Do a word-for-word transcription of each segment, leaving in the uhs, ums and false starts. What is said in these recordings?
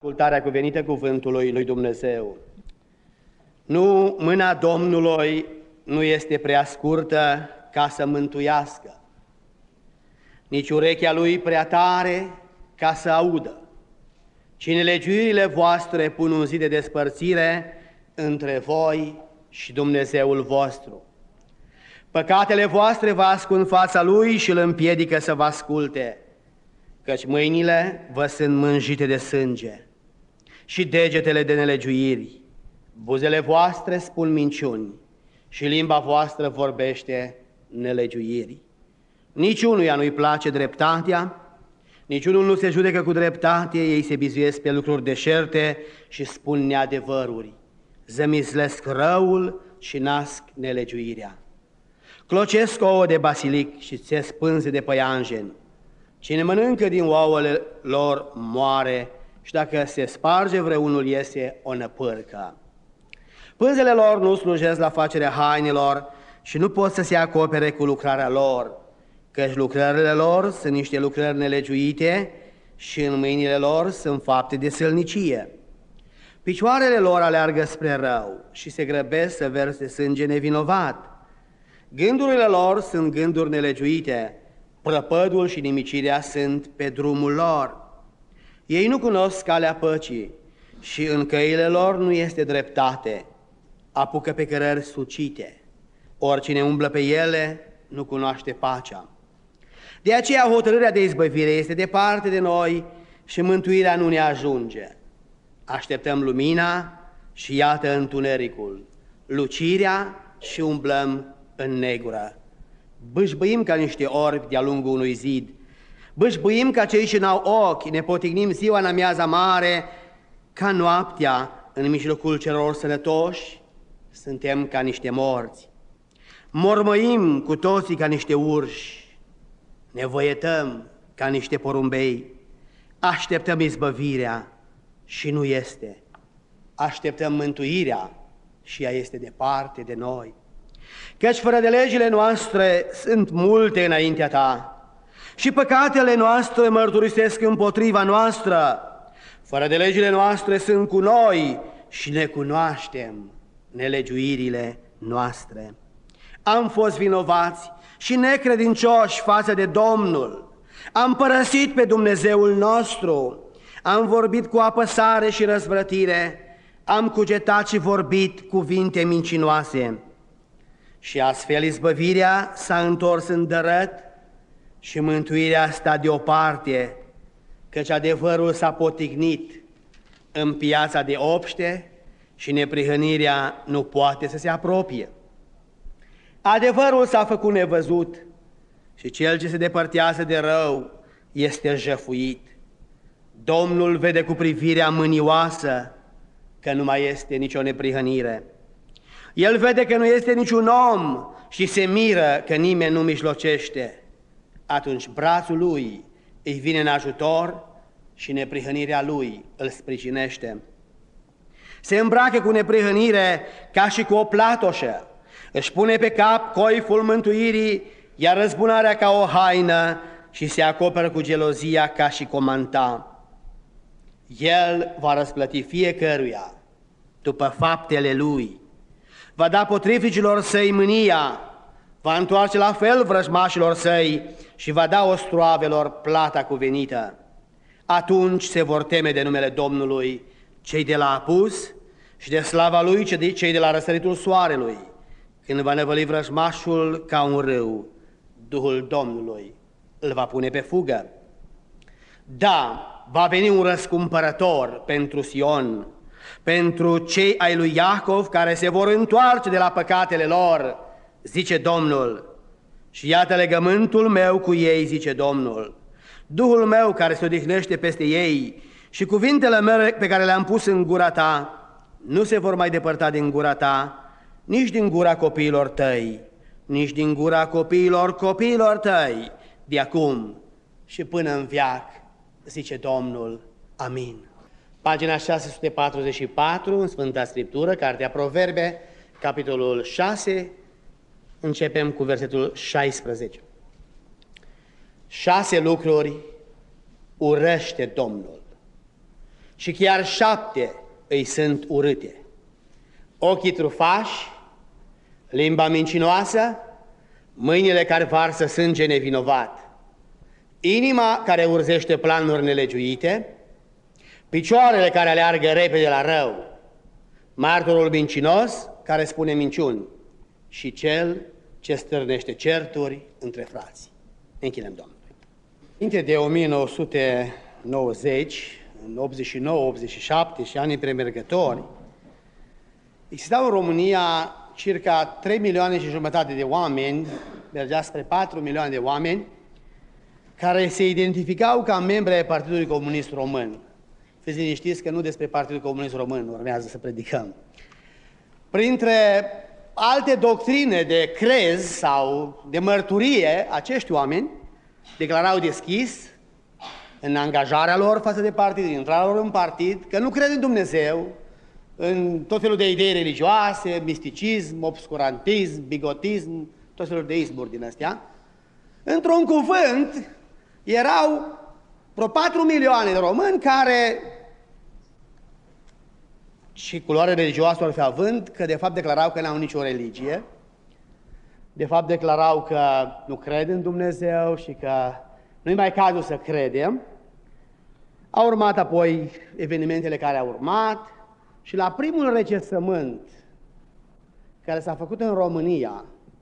Ascultarea cuvenită cuvântului lui Dumnezeu. Nu, mâna Domnului nu este prea scurtă ca să mântuiască, nici urechea lui prea tare ca să audă, ci nelegiuirile voastre pun un zid de despărțire între voi și Dumnezeul vostru. Păcatele voastre vă ascund fața lui și îl împiedică să vă asculte, căci mâinile vă sunt mânjite de sânge și degetele de nelegiuiri. Buzele voastre spun minciuni și limba voastră vorbește nelegiuiri. Niciunuia nu-i place dreptatea, niciunul nu se judecă cu dreptate, ei se bizuiesc pe lucruri deșerte și spun neadevăruri, zămislesc răul și nasc nelegiuirea. Clocesc ouă de basilic și țesc pânze de păianjen. Cine mănâncă din ouăle lor moare și dacă se sparge vreunul iese o năpârcă. Pânzele lor nu slujesc la facerea hainelor și nu pot să se acopere cu lucrarea lor, căci lucrările lor sunt niște lucrări nelegiuite și în mâinile lor sunt fapte de sălnicie. Picioarele lor aleargă spre rău și se grăbesc să verse sânge nevinovat. Gândurile lor sunt gânduri nelegiuite, prăpădul și nimicirea sunt pe drumul lor. Ei nu cunosc calea păcii și în căile lor nu este dreptate, apucă pe cărări sucite. Oricine umblă pe ele nu cunoaște pacea. De aceea hotărârea de izbăvire este departe de noi și mântuirea nu ne ajunge. Așteptăm lumina și iată întunericul, lucirea și umblăm în negură. Bâșbâim ca niște orbi de-a lungul unui zid, bâșbâim ca cei ce n-au ochi, ne potignim ziua în amiaza mare, ca noaptea în mijlocul celor sănătoși, suntem ca niște morți. Mormăim cu toții ca niște urși, ne văietăm ca niște porumbei, așteptăm izbăvirea și nu este, așteptăm mântuirea și ea este departe de noi. Căci fără de legile noastre sunt multe înaintea ta și păcatele noastre mărturisesc împotriva noastră. Fără de legile noastre sunt cu noi și ne cunoaștem nelegiuirile noastre. Am fost vinovați și necredincioși față de Domnul. Am părăsit pe Dumnezeul nostru. Am vorbit cu apăsare și răzvrătire. Am cugetat și vorbit cuvinte mincinoase. Și astfel izbăvirea s-a întors în dărăt și mântuirea sta deoparte, căci adevărul s-a potignit în piața de obște și neprihănirea nu poate să se apropie. Adevărul s-a făcut nevăzut și cel ce se depărtează de rău este jefuit. Domnul vede cu privirea mânioasă că nu mai este nicio neprihănire. El vede că nu este niciun om și se miră că nimeni nu mijlocește. Atunci brațul lui îi vine în ajutor și neprihănirea lui îl sprijinește. Se îmbracă cu neprihănire ca și cu o platoșă, își pune pe cap coiful mântuirii, iar răzbunarea ca o haină și se acoperă cu gelozia ca și cu manta. El va răsplăti fiecăruia după faptele lui, va da potrivnicilor săi mânia, va întoarce la fel vrăjmașilor săi și va da ostroavelor plata cuvenită. Atunci se vor teme de numele Domnului cei de la apus și de slava lui cei de la răsăritul soarelui. Când va năvăli vrăjmașul ca un râu, Duhul Domnului îl va pune pe fugă. Da, va veni un răscumpărător pentru Sion, pentru cei ai lui Iacov care se vor întoarce de la păcatele lor, zice Domnul. Și iată legământul meu cu ei, zice Domnul, Duhul meu care se odihnește peste ei și cuvintele mele pe care le-am pus în gura ta nu se vor mai depărta din gura ta, nici din gura copiilor tăi, nici din gura copiilor copiilor tăi, de acum și până în veac, zice Domnul. Amin. Pagina șase sute patruzeci și patru, în Sfânta Scriptură, Cartea Proverbe, capitolul șase, începem cu versetul șaisprezece. Șase lucruri urăște Domnul și chiar șapte îi sunt urâte. Ochii trufași, limba mincinoasă, mâinile care varsă sânge nevinovat, inima care urzește planuri nelegiuite, picioarele care aleargă repede la rău, martorul mincinos care spune minciuni și cel ce stârnește certuri între frați. Închinăm Domnului. Înainte de o mie nouă sute nouăzeci, în optzeci și nouă optzeci și șapte și anii premergători, existau în România circa trei milioane și jumătate de oameni, mergea spre patru milioane de oameni, care se identificau ca membri ai Partidului Comunist Român. Fiți liniștiți că nu despre Partidul Comunist Român urmează să predicăm. Printre alte doctrine de crez sau de mărturie, acești oameni declarau deschis în angajarea lor față de partid, în intrarea lor în partid, că nu cred în Dumnezeu, în tot felul de idei religioase, misticism, obscurantism, bigotism, tot felul de izburi din astea. Într-un cuvânt, erau vreo patru milioane de români care, și culoare religioasă ar fi având, că de fapt declarau că n-au nicio religie, de fapt declarau că nu cred în Dumnezeu și că nu-i mai cazul să credem. Au urmat apoi evenimentele care au urmat și la primul recensământ care s-a făcut în România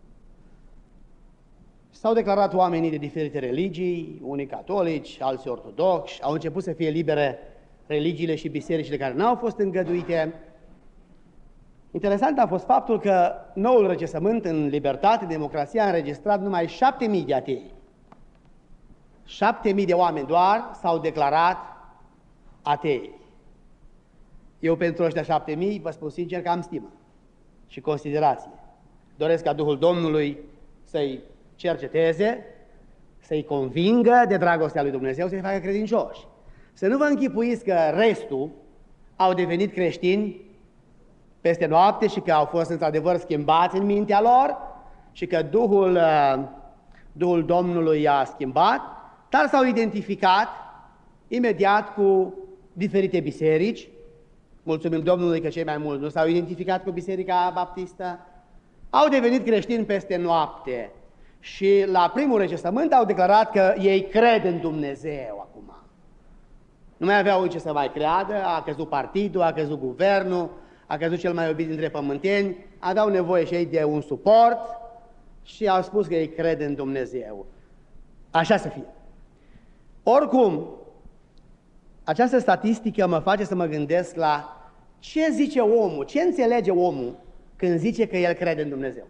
s-au declarat oamenii de diferite religii, unii catolici, alții ortodoxi, au început să fie libere religiile și bisericile care n-au fost îngăduite. Interesant a fost faptul că noul recensământ în libertate, democrație, a înregistrat numai șapte mii de atei. Șapte mii de oameni doar s-au declarat atei. Eu pentru ăștia șapte mii vă spun sincer că am stimă și considerație. Doresc ca Duhul Domnului să-i cerceteze, să-i convingă de dragostea lui Dumnezeu, să-i facă credincioși. Să nu vă închipuiți că restul au devenit creștini peste noapte și că au fost într-adevăr schimbați în mintea lor și că Duhul, Duhul Domnului i-a schimbat, dar s-au identificat imediat cu diferite biserici. Mulțumim Domnului că cei mai mulți nu s-au identificat cu Biserica Baptistă. Au devenit creștini peste noapte și la primul recensământ au declarat că ei cred în Dumnezeu acum. Nu mai aveau ce să mai creadă, a căzut partidul, a căzut guvernul, a căzut cel mai iubit dintre pământeni, aveau nevoie și ei de un suport și au spus că ei cred în Dumnezeu. Așa să fie. Oricum, această statistică mă face să mă gândesc la ce zice omul, ce înțelege omul când zice că el crede în Dumnezeu.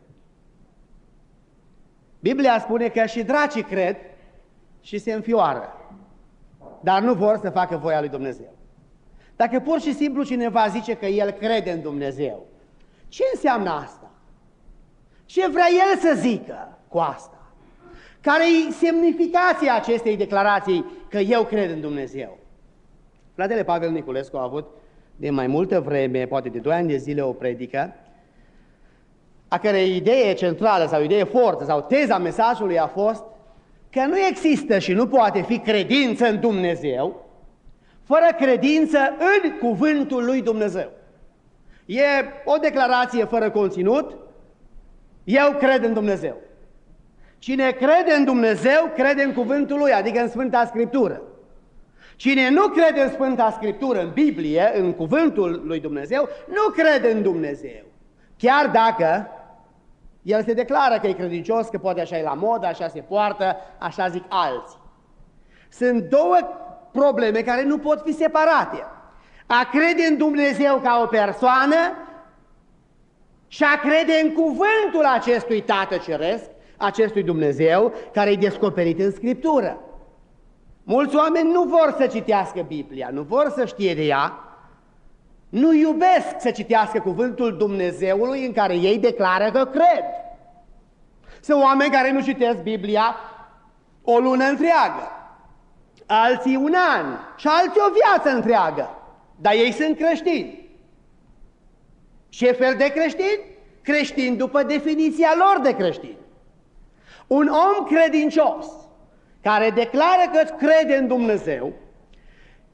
Biblia spune că și dracii cred și se înfioară, dar nu vor să facă voia lui Dumnezeu. Dacă pur și simplu cineva zice că el crede în Dumnezeu, ce înseamnă asta? Ce vrea el să zică cu asta? Care-i semnificația acestei declarații că eu cred în Dumnezeu? Fratele Pavel Niculescu a avut de mai multă vreme, poate de doi ani de zile, o predică, a cărei idee centrală sau idee forță sau teza mesajului a fost că nu există și nu poate fi credință în Dumnezeu fără credință în cuvântul lui Dumnezeu. E o declarație fără conținut, eu cred în Dumnezeu. Cine crede în Dumnezeu, crede în cuvântul lui, adică în Sfânta Scriptură. Cine nu crede în Sfânta Scriptură, în Biblie, în cuvântul lui Dumnezeu, nu crede în Dumnezeu. Chiar dacă el se declară că e credincios, că poate așa e la modă, așa se poartă, așa zic alții. Sunt două probleme care nu pot fi separate. A crede în Dumnezeu ca o persoană și a crede în cuvântul acestui Tată Ceresc, acestui Dumnezeu, care e descoperit în Scriptură. Mulți oameni nu vor să citească Biblia, nu vor să știe de ea, nu iubesc să citească cuvântul Dumnezeului în care ei declară că cred. Sunt oameni care nu citesc Biblia o lună întreagă, alții un an și alții o viață întreagă, dar ei sunt creștini. Ce fel de creștini? Creștini după definiția lor de creștini. Un om credincios care declară că crede în Dumnezeu,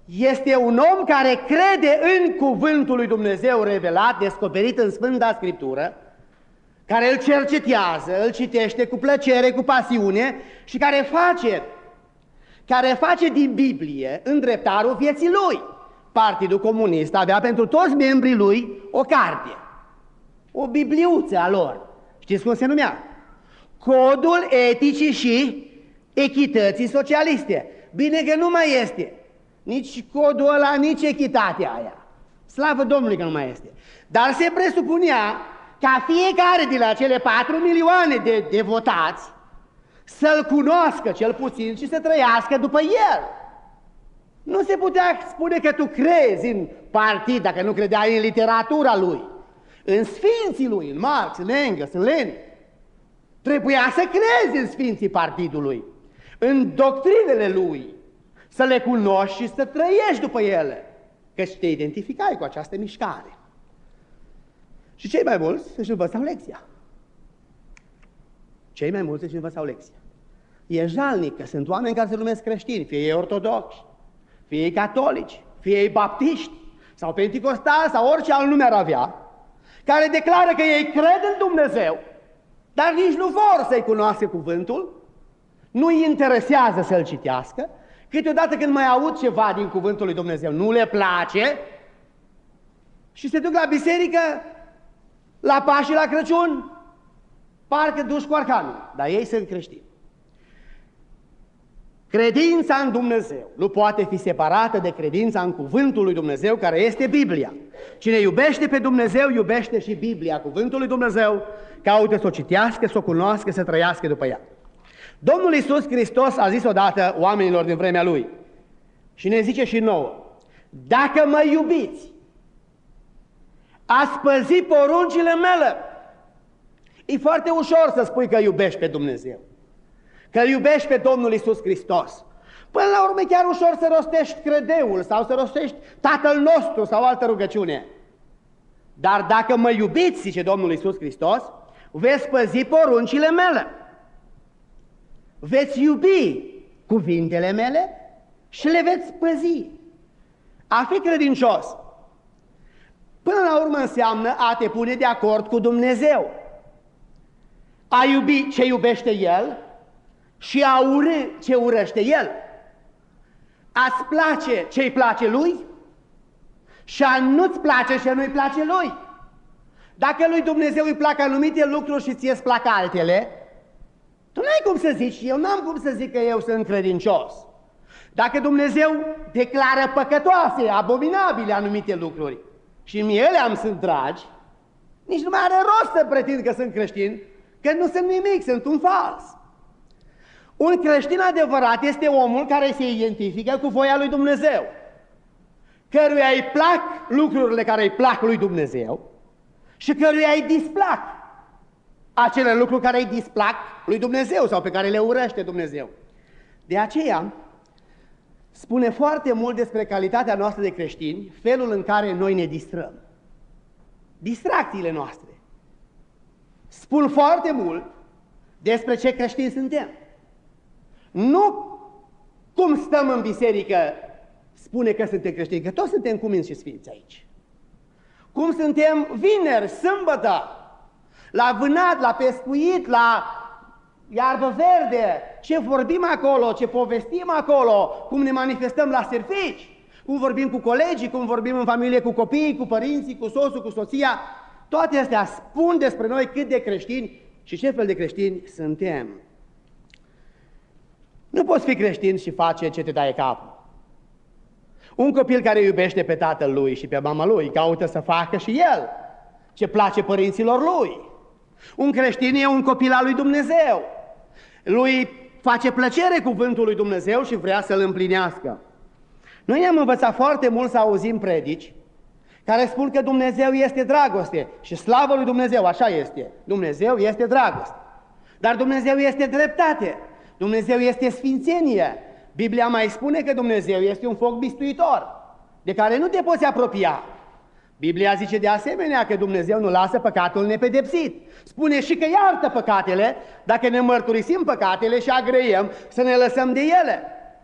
Este un om care crede în cuvântul lui Dumnezeu revelat, descoperit în Sfânta Scriptură, care îl cercetează, îl citește cu plăcere, cu pasiune și care face, care face din Biblie îndreptarul vieții lui. Partidul Comunist avea pentru toți membrii lui o carte, o bibliuță a lor. Știți cum se numea? Codul eticii și echității socialiste. Bine că nu mai este nici codul ăla, nici echitatea aia. Slavă Domnului că nu mai este. Dar se presupunea ca fiecare din acele patru milioane de, de votați să-l cunoască cel puțin și să trăiască după el. Nu se putea spune că tu crezi în partid dacă nu credeai în literatura lui, în sfinții lui, în Marx, în Engels, în Lenin. Trebuia să crezi în sfinții partidului, în doctrinele lui, să le cunoști și să trăiești după ele, căci te identificai cu această mișcare. Și cei mai mulți își învățau lecția. Cei mai mulți își învățau lecția. E jalnic că sunt oameni care se numesc creștini, fie ei ortodoxi, fie ei catolici, fie ei baptiști, sau penticostali, sau orice alt nume ar avea, care declară că ei cred în Dumnezeu, dar nici nu vor să-i cunoască cuvântul, nu-i interesează să-l citească, câteodată când mai aud ceva din cuvântul lui Dumnezeu, nu le place și se duc la biserică, la Paști și la Crăciun, parcă duși cu arcanul, dar ei sunt creștini. Credința în Dumnezeu nu poate fi separată de credința în cuvântul lui Dumnezeu, care este Biblia. Cine iubește pe Dumnezeu, iubește și Biblia, cuvântul lui Dumnezeu, caută să o citească, să o cunoască, să trăiască după ea. Domnul Iisus Hristos a zis odată oamenilor din vremea Lui și ne zice și nouă: dacă mă iubiți, ați păzi poruncile mele. E foarte ușor să spui că iubești pe Dumnezeu, că iubești pe Domnul Iisus Hristos. Până la urmă chiar ușor să rostești credeul sau să rostești Tatăl nostru sau altă rugăciune. Dar dacă mă iubiți, zice Domnul Iisus Hristos, veți păzi poruncile mele. Veți iubi cuvintele mele și le veți păzi. A fi credincios, până la urmă, înseamnă a te pune de acord cu Dumnezeu, a iubi ce iubește El și a urâ ce urăște El, a-ți place ce-i place Lui și a nu-ți place ce nu-i place Lui. Dacă lui Dumnezeu îi plac anumite lucruri și ție-ți plac altele, tu n-ai cum să zici, eu n-am cum să zic că eu sunt credincios. Dacă Dumnezeu declară păcătoase, abominabile anumite lucruri și mie ele am sunt dragi, nici nu mai are rost să pretind că sunt creștin, că nu sunt nimic, sunt un fals. Un creștin adevărat este omul care se identifică cu voia lui Dumnezeu, căruia îi plac lucrurile care îi plac lui Dumnezeu și căruia îi displac acele lucruri care îi displac lui Dumnezeu sau pe care le urăște Dumnezeu. De aceea spune foarte mult despre calitatea noastră de creștini felul în care noi ne distrăm. Distracțiile noastre spun foarte mult despre ce creștini suntem. Nu cum stăm în biserică spune că suntem creștini, că toți suntem cuminți și sfinți aici. Cum suntem vineri, sâmbătă, la vânat, la pescuit, la iarbă verde, ce vorbim acolo, ce povestim acolo, cum ne manifestăm la servici, cum vorbim cu colegii, cum vorbim în familie cu copiii, cu părinții, cu soțul, cu soția, toate astea spun despre noi cât de creștini și ce fel de creștini suntem. Nu poți fi creștin și face ce te taie capul. Un copil care iubește pe tatăl lui și pe mama lui caută să facă și el ce place părinților lui. Un creștin e un copil al lui Dumnezeu. Lui face plăcere cuvântul lui Dumnezeu și vrea să-l împlinească. Noi ne-am învățat foarte mult să auzim predici care spun că Dumnezeu este dragoste și slavă lui Dumnezeu, așa este. Dumnezeu este dragoste. Dar Dumnezeu este dreptate. Dumnezeu este sfințenie. Biblia mai spune că Dumnezeu este un foc bistuitor, de care nu te poți apropia. Biblia zice de asemenea că Dumnezeu nu lasă păcatul nepedepsit. Spune și că iartă păcatele dacă ne mărturisim păcatele și agreiem să ne lăsăm de ele.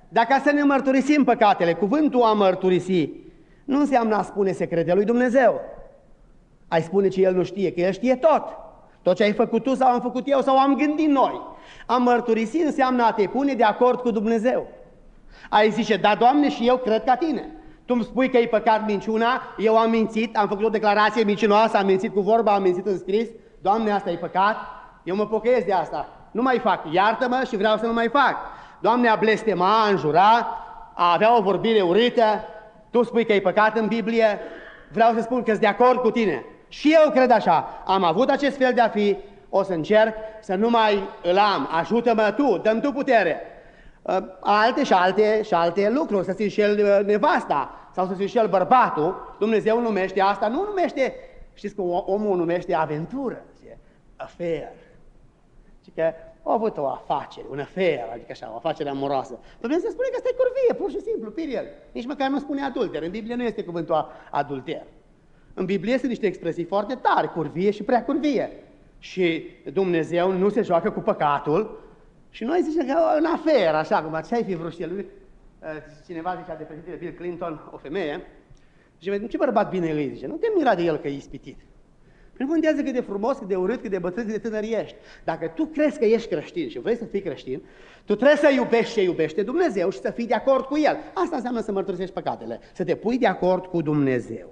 Dacă să ne mărturisim păcatele, cuvântul a mărturisi nu înseamnă a spune secretele lui Dumnezeu. Ai spune ce El nu știe, că El știe tot. Tot ce ai făcut tu sau am făcut eu sau am gândit noi. A mărturisi înseamnă a te pune de acord cu Dumnezeu. Ai zice, da, Doamne, și eu cred ca tine. Tu îmi spui că e păcat minciuna, eu am mințit, am făcut o declarație mincinoasă, am mințit cu vorba, am mințit în scris. Doamne, asta e păcat, eu mă pocăiesc de asta. Nu mai fac, iartă-mă și vreau să nu mai fac. Doamne, a blestema, a înjura, a avea o vorbire urâtă, tu spui că e păcat în Biblie, vreau să spun că sunt de acord cu tine. Și eu cred așa, am avut acest fel de a fi, o să încerc să nu mai îl am, ajută-mă tu, dă-mi tu putere. Alte și alte și alte lucruri, să ți înșel nevasta sau să ți înșel bărbatul, Dumnezeu numește asta, nu numește, știți că omul numește aventură, zice, affair. Și că a avut o afacere, un affair, adică așa, o afacere amoroasă. Păi Dumnezeu spune că asta e curvie, pur și simplu, period. Nici măcar nu spune adulter, în Biblie nu este cuvântul adulter. În Biblie sunt niște expresii foarte tari, curvie și prea curvie. Și Dumnezeu nu se joacă cu păcatul și noi zicem că e un afer, așa, cum ce ai fi vrut și el. Cineva zicea de președintele Bill Clinton, o femeie, zice, ce bărbat bine îi, zice, nu te mira de el că e ispitit. Nu contează cât de frumos, cât de urât, cât de bătrân, cât de tânăr ești. Dacă tu crezi că ești creștin și vrei să fii creștin, tu trebuie să iubești ce iubește Dumnezeu și să fii de acord cu El. Asta înseamnă să mărturisești păcatele, să te pui de acord cu Dumnezeu.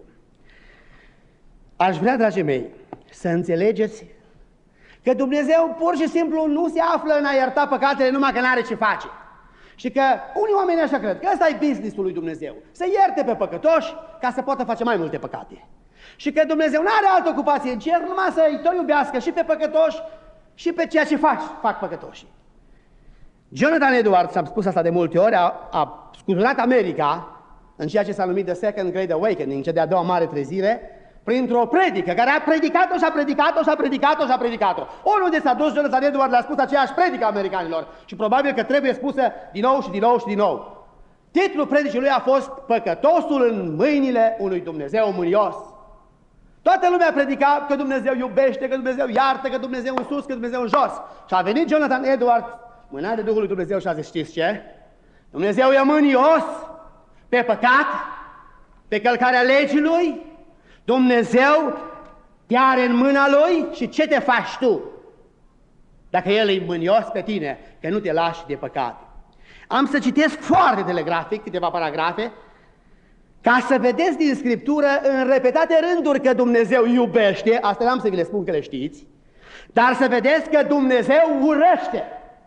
Aș vrea, dragii mei, să înțelegeți că Dumnezeu pur și simplu nu se află în a ierta păcatele numai că n-are ce face. Și că unii oameni așa cred, că ăsta e business-ul lui Dumnezeu, să ierte pe păcătoși ca să poată face mai multe păcate. Și că Dumnezeu nu are altă ocupație în cer, numai să-i tot iubească și pe păcătoși și pe ceea ce faci, fac păcătoșii. Jonathan Edwards, am spus asta de multe ori, a, a scuturat America în ceea ce s-a numit The Second Great Awakening, cea de-a doua mare trezire, printr-o predică, care a predicat-o și a predicat-o și a predicat-o și a predicat-o. Oriunde s-a dus, Jonathan Edwards le-a spus aceeași predică americanilor și probabil că trebuie spusă din nou și din nou și din nou. Titlul predicii lui a fost Păcătosul în mâinile unui Dumnezeu mânios. Toată lumea predica că Dumnezeu iubește, că Dumnezeu iartă, că Dumnezeu în sus, că Dumnezeu în jos. Și a venit Jonathan Edwards, mâna de Duhul lui Dumnezeu și a zis, știți ce? Dumnezeu e mânios pe păcat, pe călcarea legii lui. Dumnezeu te are în mâna lui și ce te faci tu? Dacă El e mânios pe tine, că nu te lași de păcat. Am să citesc foarte telegrafic câteva paragrafe, ca să vedeți din Scriptură în repetate rânduri că Dumnezeu iubește, asta n-am să vi le spun că le știți, dar să vedeți că Dumnezeu urăște.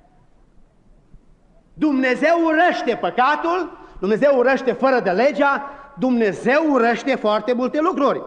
Dumnezeu urăște păcatul, Dumnezeu urăște fără de legea, Dumnezeu urăște foarte multe lucruri.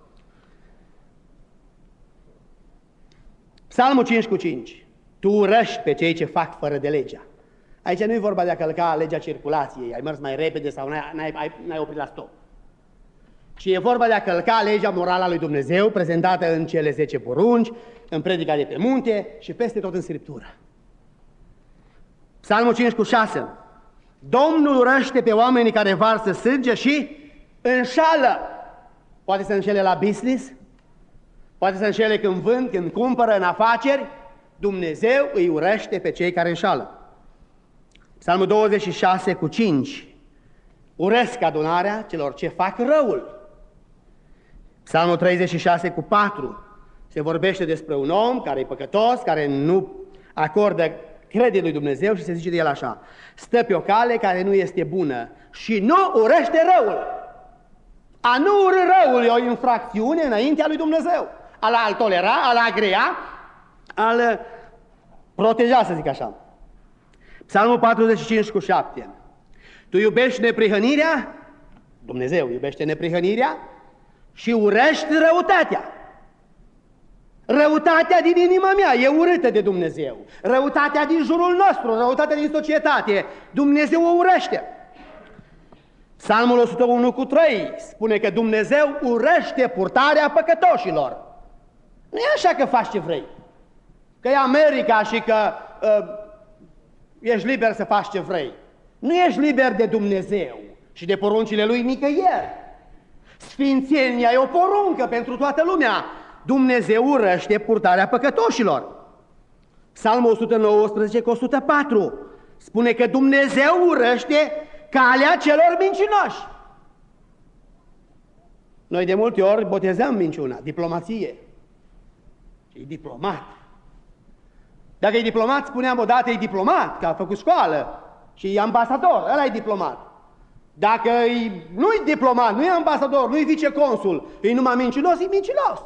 Psalmul cinci cu cinci. Tu urăști pe cei ce fac fără de legea. Aici nu e vorba de a călca legea circulației, ai mers mai repede sau n-ai oprit la stop. Ci e vorba de a călca legea morală a lui Dumnezeu, prezentată în cele zece porunci, în predica de pe munte și peste tot în Scriptură. Psalmul cinci cu șase. Domnul urăște pe oamenii care varsă sânge și înșală. Poate să înșele la business, poate să înșele când vând, când cumpără, în afaceri. Dumnezeu îi urăște pe cei care înșală. Psalmul douăzeci și șase cu cinci. Urăsc adunarea celor ce fac răul. Psalmul treizeci și șase cu patru. Se vorbește despre un om care e păcătos, care nu acordă credit lui Dumnezeu și se zice de el așa: stă pe o cale care nu este bună și nu urăște răul. A nu urâ răul e o infracțiune înaintea lui Dumnezeu. A-l tolera, a-l agrea, a-l proteja, să zic așa. Psalmul patruzeci și cinci cu șapte. Tu iubești neprihănirea, Dumnezeu iubește neprihănirea și urăști răutatea. Răutatea din inima mea e urâtă de Dumnezeu. Răutatea din jurul nostru, răutatea din societate, Dumnezeu o urăște. Psalmul o sută unu cu trei spune că Dumnezeu urăște purtarea păcătoșilor. Nu e așa că faci ce vrei, că e America și că uh, ești liber să faci ce vrei. Nu ești liber de Dumnezeu și de poruncile Lui nicăieri. Sfințenia e o poruncă pentru toată lumea. Dumnezeu urăște purtarea păcătoșilor. Psalmul o sută nouăsprezece cu o sută patru. spune că Dumnezeu urăște calea celor mincinoși. Noi de multe ori botezăm minciuna, diplomație. E diplomat. Dacă e diplomat, spuneam odată, e diplomat, că a făcut școală și e ambasador, ăla e diplomat. Dacă nu e diplomat, nu e ambasador, nu e viceconsul, e numai mincinos, e mincinos.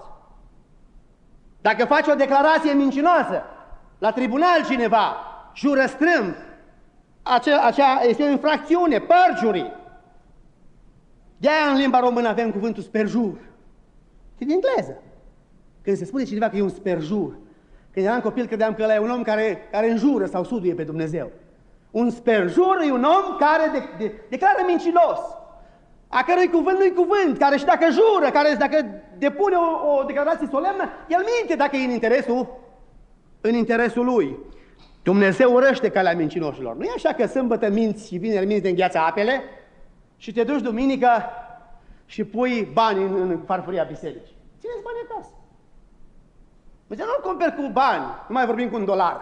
Dacă face o declarație mincinoasă la tribunal cineva, jură strâmb, acea, acea este o infracțiune, perjury. De-aia în limba română avem cuvântul sperjur. Și din engleză. Când se spune cineva că e un sperjur, când eram copil credeam că ăla e un om care, care înjură sau suduie pe Dumnezeu. Un sperjur e un om care de, de, declară mincinos, a cărui cuvânt nu-i cuvânt, care și dacă jură, care și dacă depune o, o declarație solemnă, el minte dacă e în interesul, în interesul lui. Dumnezeu urăște calea mincinoșilor. Nu e așa că sâmbătă minți și vineri minți de îngheață apele și te duci duminică și pui bani în, în farfuria bisericii. Țineți bani acasă. Deci nu-l cumperi cu bani, nu mai vorbim cu un dolar.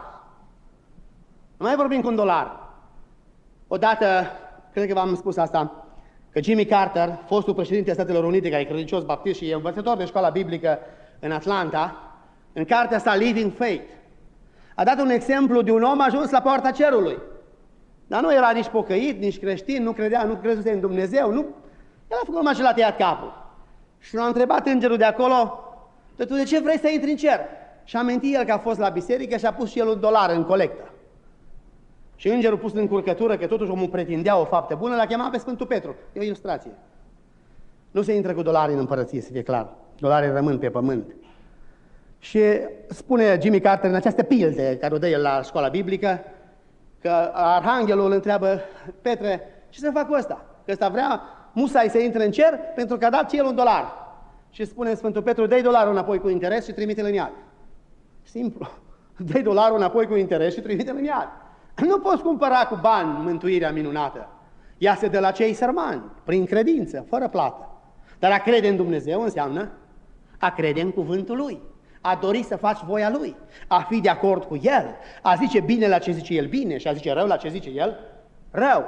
Nu mai vorbim cu un dolar. Odată, cred că v-am spus asta, că Jimmy Carter, fostul președinte al Statelor Unite, care e credincios baptist și e învățător de școala biblică în Atlanta, în cartea sa Living Faith, a dat un exemplu de un om ajuns la poarta cerului. Dar nu era nici pocăit, nici creștin, nu credea, nu crezuse în Dumnezeu, nu. El a făcut numai și l-a tăiat capul. Și l-a întrebat îngerul de acolo, tu de ce vrei să intri în cer? Și a amintit el că a fost la biserică și a pus și el un dolar în colectă. Și îngerul pus în încurcătură, că totuși omul pretindea o faptă bună, l-a chemat pe Sfântul Petru. E o ilustrație. Nu se intră cu dolari în împărăție, să fie clar. Dolarii rămân pe pământ. Și spune Jimmy Carter în această pildă care o dă el la școala biblică, că arhanghelul îl întreabă, Petre, ce să fac cu ăsta? Că ăsta vrea musai să intre în cer pentru că a dat și el un dolar. Și spune Sfântul Petru, dă-i dolarul înapoi cu interes și trimite-l în iad. Simplu. Dă-i dolarul înapoi cu interes și trimite-l în iad. Nu poți cumpăra cu bani mântuirea minunată. Ea se dă la cei sărmani, prin credință, fără plată. Dar a crede în Dumnezeu înseamnă a crede în cuvântul Lui, a dori să faci voia Lui, a fi de acord cu El, a zice bine la ce zice El bine și a zice rău la ce zice El rău.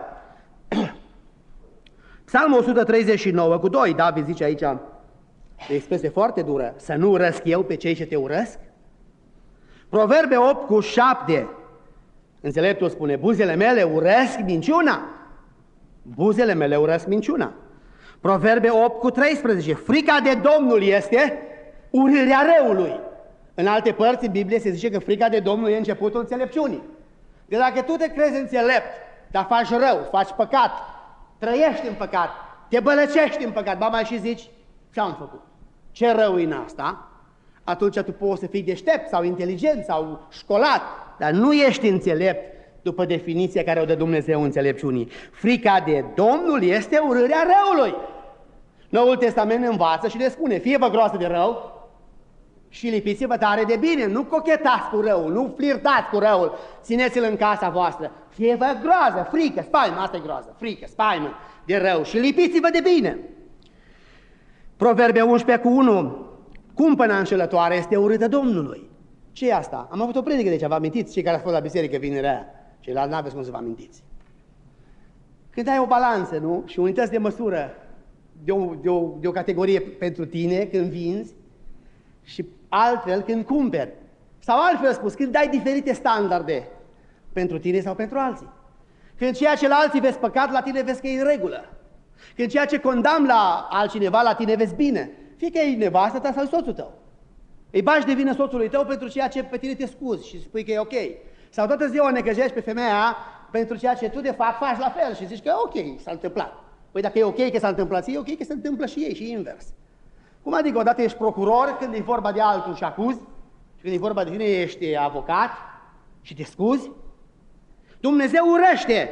Psalmul o sută treizeci și nouă cu doi, David zice aici, o expresie foarte dură, să nu urăsc eu pe cei ce te urăsc. Proverbe opt cu șapte, înțeleptul spune, buzele mele urăsc minciuna. Buzele mele urăsc minciuna. Proverbe opt cu treisprezece, frica de Domnul este urârea răului. În alte părți în Biblie se zice că frica de Domnul e începutul înțelepciunii. De dacă tu te crezi înțelept, dar faci rău, faci păcat, trăiești în păcat, te bălăcești în păcat, ba mai și zici, ce-am făcut? Ce rău e în asta? Atunci tu poți să fii deștept sau inteligent sau școlat, dar nu ești înțelept după definiția care o dă Dumnezeu înțelepciunii. Frica de Domnul este urârea răului. Noul Testament învață și ne spune, fie vă groasă de rău și lipiți-vă tare de bine, nu cochetați cu răul, nu flirtați cu răul, țineți-l în casa voastră, fie vă groază, frică, spaimă, asta e groază, frică, spaimă de rău și lipiți-vă de bine. Proverbe unsprezece cu unu, cumpăna înșelătoare este urâtă Domnului. Ce e asta? Am avut o predică de ce, vă amintiți? Cei care ați fost la biserică vinerea aia. Ceilalți n-aveți cum să vă amintiți. Când ai o balanță, nu? Și unități de măsură de o, de o, de o categorie pentru tine când vinzi și altfel când cumperi. Sau altfel spus, când dai diferite standarde pentru tine sau pentru alții. Când ceea ce la alții vezi păcat, la tine vezi că e în regulă. Când ceea ce condamn la altcineva, la tine vezi bine. Fie că e nevastă ta sau soțul tău. Îi bagi de vină soțului tău pentru ceea ce pe tine te scuzi și spui că e ok. Sau toată ziua o necăjești pe femeia pentru ceea ce tu de fapt faci la fel și zici că e ok, s-a întâmplat. Păi dacă e ok că s-a întâmplat, e ok că se întâmplă și ei și invers. Cum adică odată ești procuror când e vorba de altul și acuzi și când e vorba de tine ești avocat și te scuzi? Dumnezeu urăște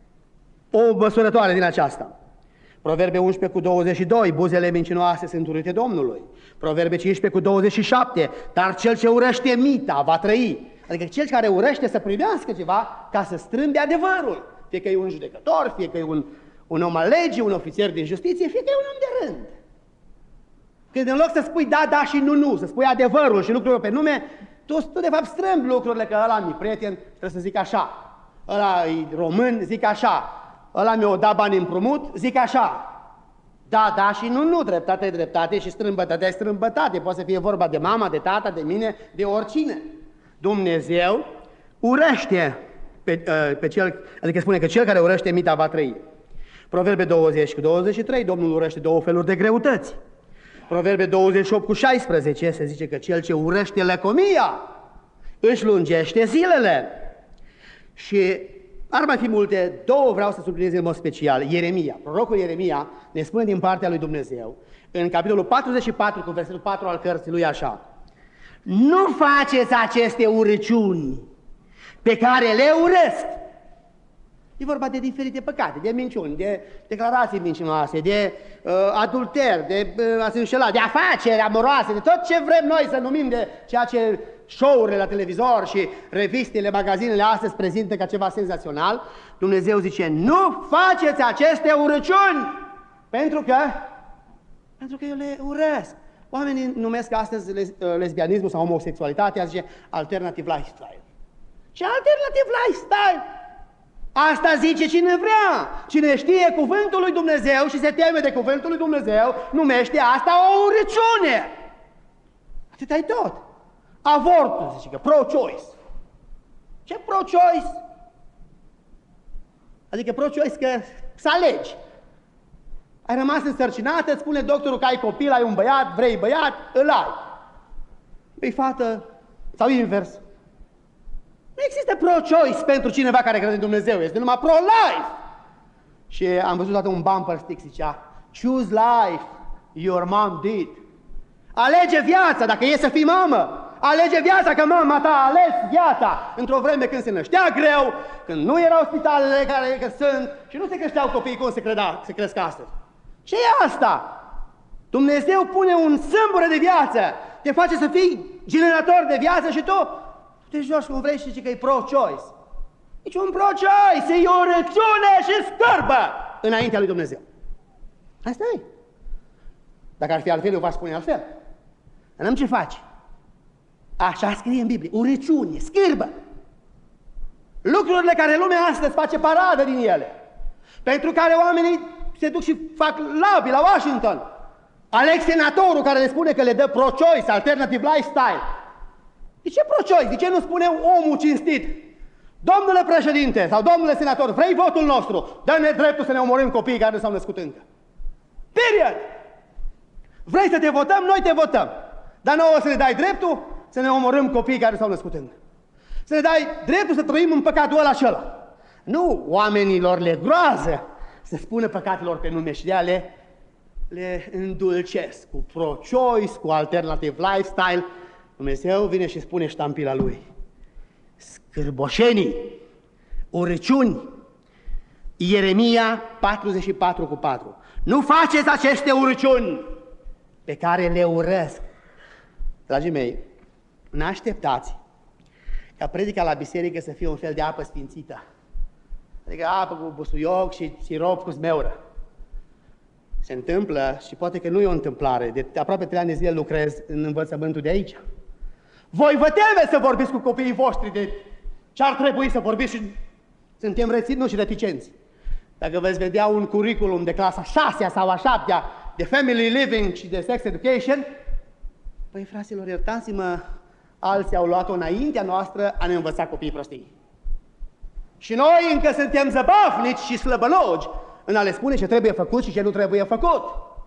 o măsurătoare din aceasta. Proverbe unsprezece cu douăzeci și doi, buzele mincinoase sunt urâte Domnului. Proverbe cincisprezece cu douăzeci și șapte, dar cel ce urăște mita va trăi. Adică cel care urăște să primească ceva ca să strâmbe adevărul. Fie că e un judecător, fie că e un, un om al legii, un ofițer din justiție, fie că e un om de rând. Când în loc să spui da, da și nu, nu, să spui adevărul și lucrurile pe nume, tu, tu de fapt strâmbi lucrurile că ăla mi prieten, trebuie să zic așa. ăla e român, zic așa, ăla mi-o dat bani împrumut, zic așa. Da, da și nu, nu, dreptate e dreptate și strâmbătate e strâmbătate. Poate să fie vorba de mama, de tata, de mine, de oricine. Dumnezeu urăște pe, pe cel, adică spune că cel care urăște mita va trăi. Proverbe douăzeci cu douăzeci și trei, Domnul urăște două feluri de greutăți. Proverbe douăzeci și opt cu șaisprezece se zice că cel ce urăște lăcomia își lungește zilele. Și ar mai fi multe, două vreau să subliniez în mod special. Ieremia, prorocul Ieremia ne spune din partea lui Dumnezeu, în capitolul patruzeci și patru, cu versetul patru al cărții lui așa: nu faceți aceste urăciuni pe care le urăsc. E vorba de diferite păcate, de minciuni, de declarații mincinoase, de uh, adulter, de uh, a se înșela, de afaceri amoroase, de tot ce vrem noi să numim, de ceea ce show-urile la televizor și revistele, magazinele astăzi prezintă ca ceva senzațional. Dumnezeu zice, nu faceți aceste urăciuni, pentru că, pentru că eu le urăsc. Oamenii numesc astăzi les, lesbianismul sau homosexualitatea, zice alternative lifestyle. Ce alternative lifestyle? Asta zice cine vrea. Cine știe cuvântul lui Dumnezeu și se teme de cuvântul lui Dumnezeu, numește asta o urăciune. Atât-i tot. Avortul, zice că pro-choice. Ce pro-choice? Adică pro-choice că să alegi. Ai rămas însărcinată, îți spune doctorul că ai copil, ai un băiat, vrei băiat, îl ai. Vrei fată sau invers. Nu există pro-choice pentru cineva care crede în Dumnezeu, este numai pro-life. Și am văzut toată un bumper stick, zicea, choose life, your mom did. Alege viața, dacă e să fii mamă. Alege viața, că mama ta a ales viața într-o vreme când se năștea greu, când nu erau spitalele care că sunt și nu se creșteau copiii cum se, creda, se cresc astăzi. Ce e asta? Dumnezeu pune un sâmbure de viață, te face să fii generator de viață și tu, tu te joci cum vrei și zici că e pro-choice. Nici un pro-choice, e o răciune și scârbă înaintea lui Dumnezeu. Asta e. Dacă ar fi altfel, eu v-aș spune altfel. Dar n-am ce faci. Așa scrie în Biblie, urăciune, scârbă. Lucrurile care lumea astăzi face paradă din ele, pentru care oamenii se duc și fac labi la Washington. Aleg senatorul care le spune că le dă pro-choice, alternative lifestyle. De ce pro-choice? De ce nu spune omul cinstit? Domnule președinte sau domnule senator, vrei votul nostru? Dă-ne dreptul să ne omorâm copiii care nu s-au născut încă. Period! Vrei să te votăm? Noi te votăm. Dar nouă să ne dai dreptul să ne omorâm copiii care s-au născut încă. Să ne dai dreptul să trăim în păcatul ăla și ăla. Nu, oamenilor le groază să spună păcatelor pe nume și de ale le îndulcesc cu pro-choice, cu alternative lifestyle. Dumnezeu vine și spune ștampila lui. Scârboșenii, urăciuni. Ieremia patruzeci și patru cu patru. Nu faceți aceste urăciuni pe care le urăsc. Dragii mei, n-așteptați ca predica la biserică să fie un fel de apă sfințită. Adică apă cu busuioc și sirop cu smeură. Se întâmplă și poate că nu e o întâmplare. De aproape trei ani de zile lucrez în învățământul de aici. Voi vă teme să vorbiți cu copiii voștri de ce ar trebui să vorbiți și suntem reținuți și reticenți. Dacă veți vedea un curriculum de clasa șasea sau a șaptea de family living și de sex education, păi fraților, iertați-mă, alții au luat-o înaintea noastră a ne învăța copiii prostii. Și noi încă suntem zăbavnici și slăbănogi în a le spune ce trebuie făcut și ce nu trebuie făcut.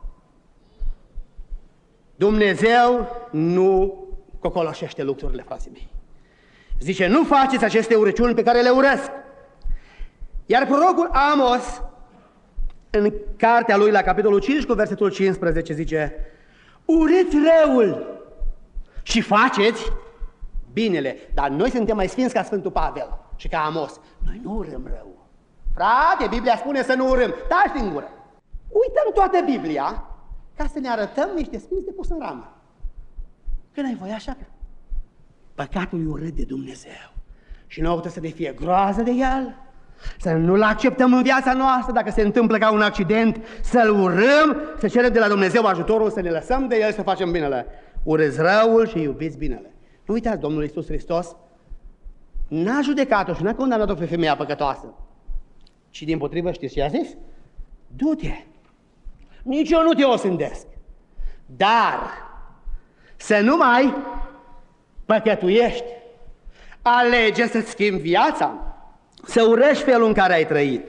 Dumnezeu nu cocoloșește lucrurile, frații mei. Zice, nu faceți aceste urăciuni pe care le urăsc. Iar prorocul Amos, în cartea lui la capitolul cinci cu versetul cincisprezece, zice, urâți răul și faceți binele. Dar noi suntem mai sfinți ca Sfântul Pavel și ca Amos. Noi nu urâm rău. Frate, Biblia spune să nu urâm. Taci din gură. Uităm toată Biblia ca să ne arătăm niște sfinți de pus în ramă. Când ai voie așa, păcatul e urât de Dumnezeu. Și nouă trebuie să ne fie groază de el, să nu-l acceptăm în viața noastră, dacă se întâmplă ca un accident, să-l urâm, să cerem de la Dumnezeu ajutorul, să ne lăsăm de el, să facem binele. Urâți răul și iubiți binele. Nu uitați, Domnul Iisus Hristos N-a judecat-o și n-a condamnat-o pe femeia păcătoasă, ci dimpotrivă, știți ce a zis? Du-te! Nici eu nu te osândesc, dar să nu mai păcătuiești. Alege să-ți schimbi viața, să urăști felul în care ai trăit.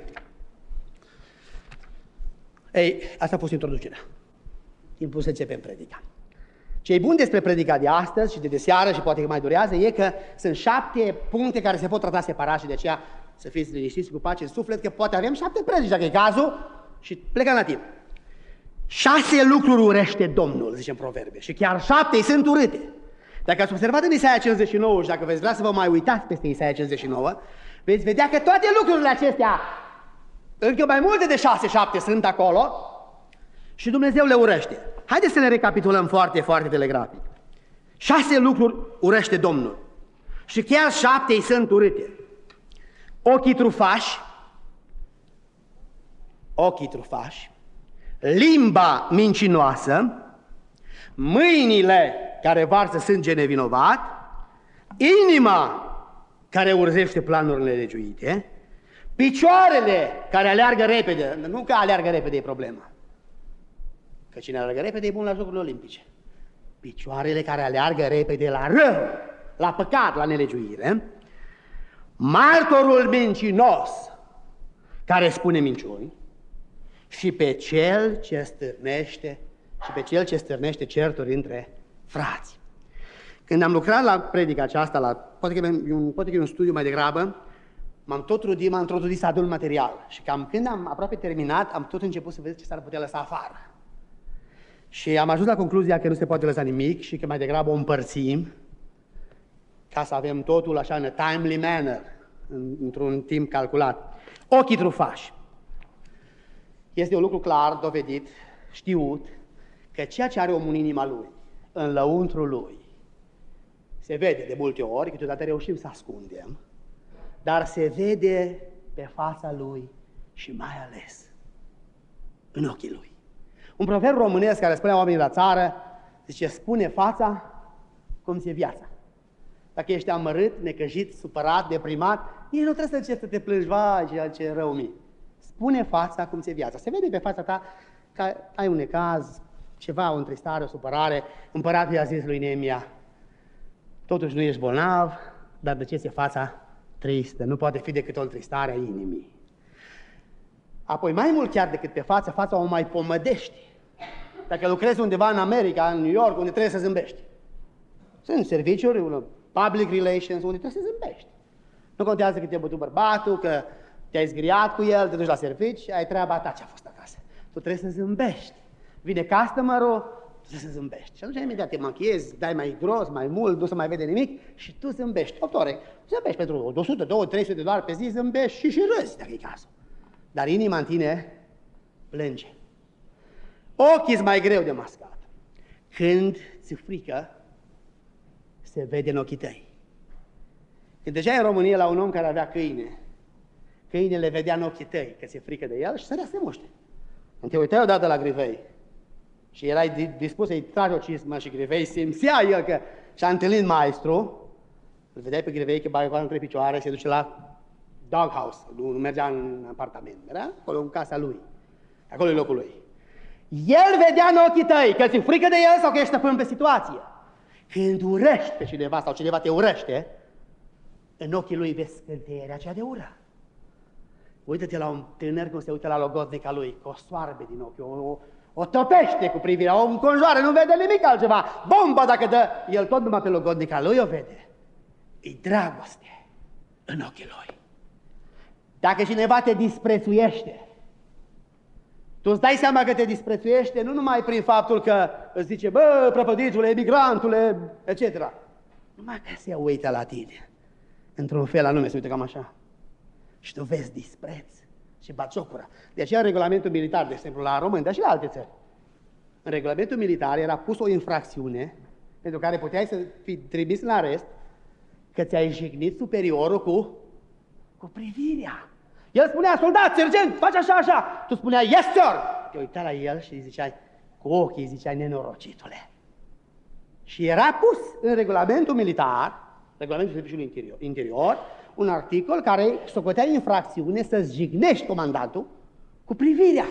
Ei, asta a fost introducerea. Timpul să începem predica. Ce e bun despre predica de astăzi și de deseară și poate că mai durează e că sunt șapte puncte care se pot trata separat și de aceea să fiți liniștiți cu pace în suflet că poate avem șapte predici dacă e cazul și plecăm la timp. Șase lucruri urăște Domnul, zice în Proverbe, și chiar șapte îi sunt urâte. Dacă ați observat în Isaia cincizeci și nouă și dacă veți vrea să vă mai uitați peste Isaia cincizeci și nouă, veți vedea că toate lucrurile acestea, încă mai multe de șase, șapte sunt acolo și Dumnezeu le urăște. Haideți să ne recapitulăm foarte, foarte telegrafic. Șase lucruri urăște Domnul și chiar șapte îi sunt urâte. Ochii trufași, ochii trufași, limba mincinoasă, mâinile care varsă sânge nevinovat, inima care urzește planurile nelegiuite, picioarele care aleargă repede, nu că aleargă repede e problema, că cine aleargă repede e bun la jocurile olimpice, picioarele care aleargă repede la rău, la păcat, la nelegiuire, martorul mincinos care spune minciuni și pe cel ce stârnește și pe cel ce stârnește certuri între frați. Când am lucrat la predica aceasta, la, poate, că e un, poate că e un studiu mai degrabă, m-am tot trudit, m-am tot trudit să adun material. Și cam când am aproape terminat, am tot început să văd ce s-ar putea lăsa afară. Și am ajuns la concluzia că nu se poate lăsa nimic și că mai degrabă o împărțim ca să avem totul așa în a timely manner, într-un timp calculat. Ochii trufași. Este un lucru clar, dovedit, știut, că ceea ce are omul în inima lui, în lăuntrul lui, se vede de multe ori, câteodată reușim să ascundem, dar se vede pe fața lui și mai ales în ochii lui. Un proverb românesc care spunea oamenii la țară, zice, spune fața cum ți-e viața. Dacă ești amărât, necăjit, supărat, deprimat, nici nu trebuie să începi să te plângi, vai, ce rău mi. Spune fața cum ți-e viața. Se vede pe fața ta că ai un necaz, ceva, o întristare, o supărare. Împăratul i-a zis lui Neemia, totuși nu ești bolnav, dar de ce ți-e fața tristă? Nu poate fi decât o întristare a inimii. Apoi, mai mult chiar decât pe față, fața o mai pomădești. Dacă lucrezi undeva în America, în New York, unde trebuie să zâmbești. Sunt serviciuri, public relations, unde trebuie să zâmbești. Nu contează că te-ai bătut bărbatul, că te-ai zgriat cu el, te duci la servici, ai treaba ta ce a fost acasă. Tu trebuie să zâmbești. Vine customer-ul, tu trebuie să zâmbești. Și atunci imediat te machiezi, dai mai gros, mai mult, nu se mai vede nimic și tu zâmbești. opt ore, zâmbești pentru o sută, două sute, trei sute de dolari pe zi, zâmbești și și râzi, dacă e cazul. Dar inima în tine plânge. Ochii-s mai greu de mascat. Când ți frică, se vede în ochii tăi. Când deja în România la un om care avea câine, câinele vedea în ochii tăi că ți-e frică de el și sărea să se muște. Când te uitai odată la grivei și erai dispus să-i tragi o cismă și grivei simțea el că și-a întâlnit maestru, îl vedeai pe grivei că bagă coala între picioare, se duce la doghouse, nu mergea în apartament, era acolo în casa lui, acolo e locul lui. El vedea în ochii tăi că ți-e frică de el sau că ești stăpân pe situație. Când urăști pe cineva sau cineva te urăște, în ochii lui vezi scânteierea aceea de ură. Uită-te la un tânăr cum se uită la logodnica lui, cu o soarbe din ochi, o, o, o topește cu privirea, o înconjoară, nu vede nimic altceva. Bomba dacă dă, el tot numai pe logodnica lui o vede. E dragoste în ochii lui. Dacă cineva te disprețuiește, tu îți dai seama că te disprețuiește nu numai prin faptul că îți zice, bă, prăpăditule, emigrantule, et cetera. Numai că se uită la tine. Într-un fel anume se uită cam așa. Și tu vezi dispreț și batjocură. De aceea în regulamentul militar, de exemplu la români, dar și la alte țări, în regulamentul militar era pus o infracțiune pentru care puteai să fii trimis în arest că ți-ai jignit superiorul cu, cu privirea. El spunea, soldat, sergent, faci așa, așa. Tu spuneai, yes, sir! Te uitai la el și îi ziceai, cu ochii îi ziceai, nenorocitule. Și era pus în regulamentul militar Regulamentul serviciului interior, interior, un articol care socotea infracțiune să-ți jignești comandantul cu privirea.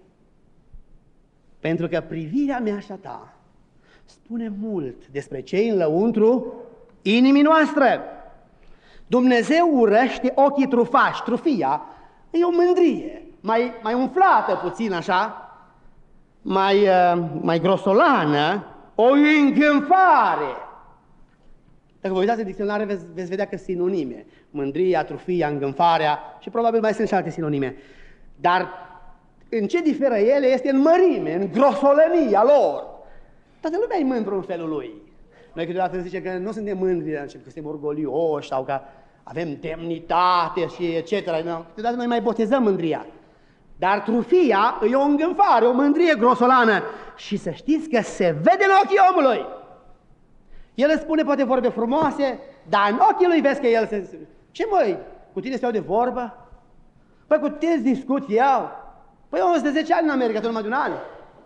Pentru că privirea mea și a ta spune mult despre ce în lăuntru inimii noastre. Dumnezeu urăște ochii trufași. Trufia e o mândrie, mai, mai umflată puțin așa, mai, mai grosolană, o îngânfare. Dacă vă uitați în dicționare, veți, veți vedea că sinonime. Mândria, trufia, îngânfarea și probabil mai sunt și alte sinonime. Dar în ce diferă ele este în mărime, în grosolănia lor. Toată lumea e mândru în felul lui. Noi câteodată zicem că nu suntem mândri, că suntem orgolioși sau că avem demnitate și et cetera. Câteodată noi mai botezăm mândria. Dar trufia e o îngânfare, o mândrie grosolană. Și să știți că se vede în ochii omului. El îți spune poate vorbe frumoase, dar în ochii lui vezi că el se... Ce măi, cu tine stau de vorbă? Păi cu tine discut eu? Păi eu am de zece ani în America, tu numai de un an.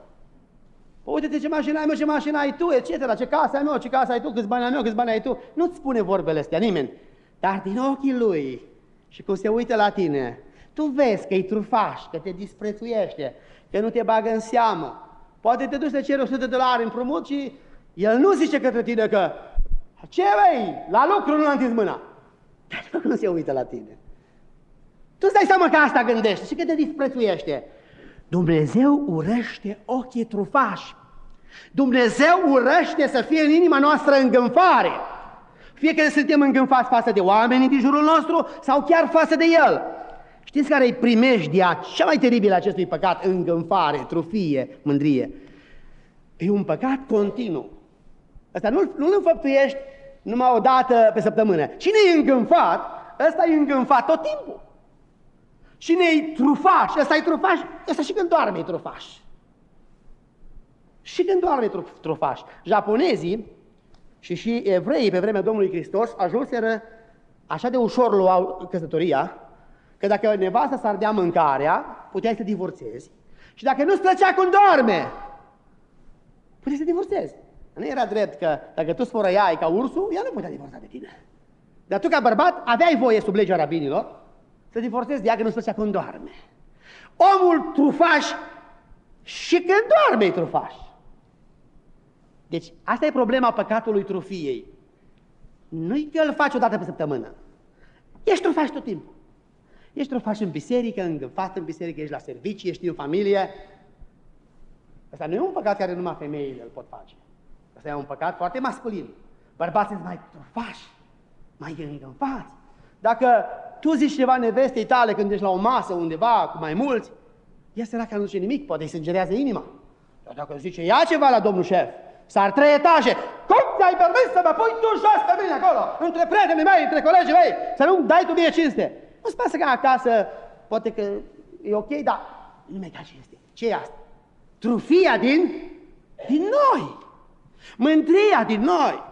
Păi uite-te ce mașină ai, mă, ce mașină ai tu, et cetera. Ce casă ai, mă, ce casă ai tu, câți bani ai meu, câți bani ai tu. Nu-ți spune vorbele astea nimeni. Dar din ochii lui și cum se uită la tine, tu vezi că e trufaș, că te disprețuiește, că nu te bagă în seamă. Poate te duci să ceri o sută de dolari împrumut și el nu zice către tine că ce vei, la lucru nu l-am întins mâna. Dar nu se uită la tine. Tu îți dai seama că asta gândește și că te disprețuiește. Dumnezeu urăște ochii trufași. Dumnezeu urăște să fie în inima noastră îngânfare. Fie că suntem îngânfați față de oamenii din jurul nostru sau chiar față de El. Știți care e primejdia cea mai teribilă a acestui păcat? Îngânfare, trufie, mândrie. E un păcat continuu. Asta nu-l nu înfăptuiești numai o dată pe săptămână. Cine e îngânfat, ăsta e îngânfat tot timpul. Cine e trufaș, ăsta e trufaș, ăsta și când doarme e trufaș. Și când doarme e trufaș. Japonezii și și evreii pe vremea Domnului Hristos ajunseră așa de ușor luau căsătoria, că dacă nevasta s-ar dea mâncarea, puteai să divorțezi. Și dacă nu-ți plăcea când doarme, puteai să divorțezi. Nu era drept că dacă tu sfărăiai ca ursul, ea nu putea divorța de tine. Dar tu ca bărbat aveai voie sub legea rabinilor să divorțezi de ea că nu-ți plăcea când doarme. Omul trufaș și când doarme e trufaș. Deci asta e problema păcatului trufiei. Nu-i că îl faci o dată pe săptămână. Ești trufaș tot timpul. Ești trufaș în biserică, îngânfat în biserică, ești la servicii, ești în familie. Asta nu e un păcat care numai femeile îl pot face. Asta e un păcat foarte masculin. Bărbații sunt mai trufași, mai îngânfați. Dacă tu zici ceva nevestei tale când ești la o masă undeva cu mai mulți, ea săraca nu zice nimic, poate îi sângerează inima. Dar dacă zice ea ceva la domnul șef, s-ar trei etaje, cum ți-ai permis să mă pui tu jos pe mine acolo, între prietenii mei, între colegii mei, să nu dai tu mie cinste? Nu-ți pasă că acasă, poate că e ok, dar nu mi-ai dat cinste. Ce e asta? Trufia din, din noi. Mândria din noi.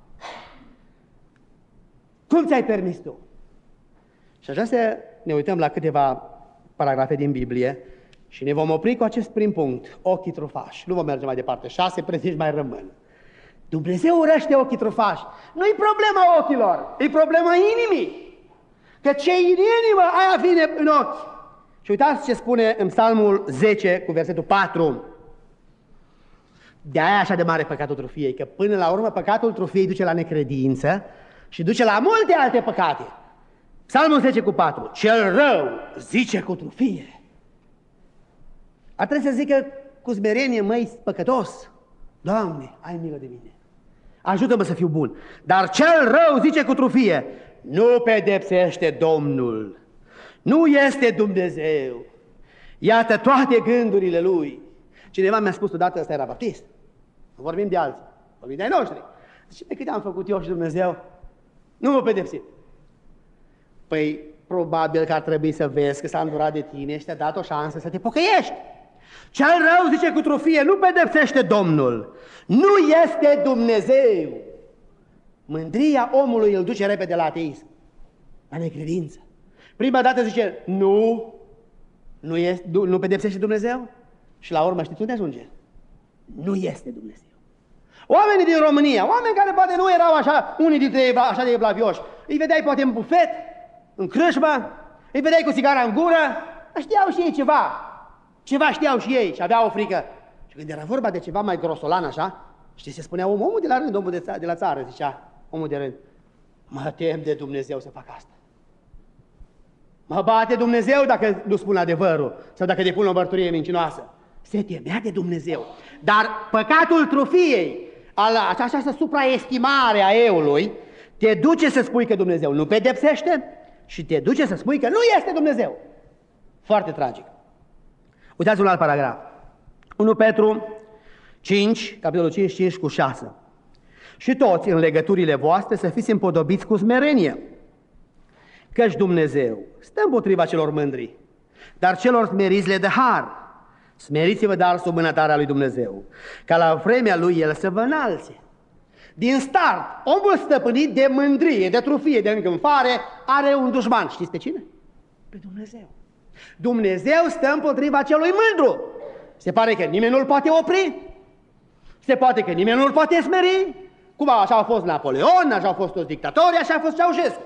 Cum ți-ai permis tu? Și așa să ne uităm la câteva paragrafe din Biblie și ne vom opri cu acest prim punct, ochii trufași. Nu vom merge mai departe, șase predici mai rămân. Dumnezeu urăște ochii trufași. Nu-i problema ochilor, e problema inimii. Că ce-i în inimă, aia vine în ochi. Și uitați ce spune în Psalmul zece, cu versetul patru. De-aia așa de mare păcatul trufiei, că până la urmă păcatul trufiei duce la necredință și duce la multe alte păcate. Psalmul zece cu patru. Cel rău zice cu trufie. Ar trebui să zică cu smerenie, măi, păcătos, Doamne, ai milă de mine. Ajută-mă să fiu bun. Dar cel rău zice cu trufie, nu pedepsește Domnul, nu este Dumnezeu. Iată toate gândurile lui. Cineva mi-a spus odată, ăsta era baptist. Nu vorbim de alții, vorbim de ai noștri. Zice, pe cât am făcut eu și Dumnezeu, nu mă pedepsi. Păi, probabil că ar trebui să vezi că s-a îndurat de tine și te-a dat o șansă să te pocăiești. Cel rău, zice cu trufie, nu pedepsește Domnul, nu este Dumnezeu. Mândria omului îl duce repede la ateism, la necredință. Prima dată zice, nu, nu, este, nu pedepsește Dumnezeu. Și la urmă știți unde ajunge? Nu este Dumnezeu. Oamenii din România, oameni care poate nu erau așa, unii dintre ei așa de evlavioși, îi vedeai poate în bufet, în crâșmă, îi vedeai cu țigara în gură, știau și ei ceva, ceva știau și ei și aveau o frică. Și când era vorba de ceva mai grosolan așa, știi, se spunea om, omul de la rând, omul de, de la țară, zicea, omul de rând, mă tem de Dumnezeu să fac asta. Mă bate Dumnezeu dacă nu spun adevărul sau dacă depun o mărturie mincinoasă. Se temea de Dumnezeu. Dar păcatul trufiei, această supraestimare a eului, te duce să spui că Dumnezeu nu pedepsește și te duce să spui că nu este Dumnezeu. Foarte tragic. Uitați un alt paragraf. unu Petru cinci, capitolul cinci, cinci cu șase. Și toți în legăturile voastre să fiți împodobiți cu smerenie, căci Dumnezeu stă împotriva celor mândri, dar celor smeriți le dă har. Smeriți-vă dar sub mânătarea lui Dumnezeu, ca la vremea lui El să vă înalțe. Din start, omul stăpânit de mândrie, de trufie, de încânfare, are un dușman. Știți pe cine? Pe Dumnezeu. Dumnezeu stă împotriva celui mândru. Se pare că nimeni nu-l poate opri, se poate că nimeni nu-l poate smeri. Cum așa a fost Napoleon, așa au fost toți dictatorii, așa a fost Ceaușescu.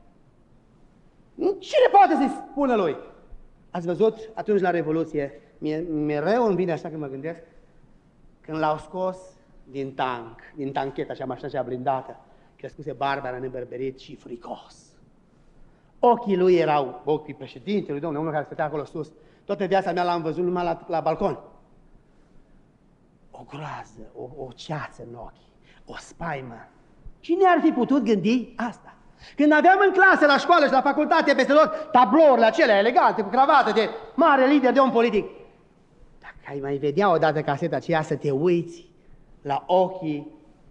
Cine poate să-i spună lui? Ați văzut atunci la Revoluție, mie, mereu îmi vine așa când mă gândesc, când l-au scos din tank, din tanchetă, așa mașina cea blindată, crescuse barbara nebărberit și fricos. Ochii lui erau ochii președintelui, domnule, unul care stătea acolo sus. Toată viața mea l-am văzut numai la, la balcon. O groază, o, o ceață în ochi, o spaimă. Cine ar fi putut gândi asta? Când aveam în clasă, la școală și la facultate, peste tot, tablourile acelea elegante, cu cravată de mare lider, de om politic. Dacă ai mai vedea odată caseta aceea, să te uiți la ochii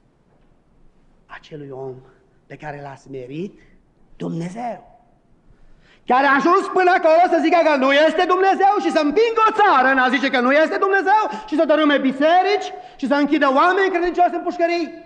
acelui om pe care l-a smerit Dumnezeu, care a ajuns până acolo să zică că nu este Dumnezeu și să împingă o țară în a zice că nu este Dumnezeu și să dărâme biserici și să închidă oameni credincioși în pușcării.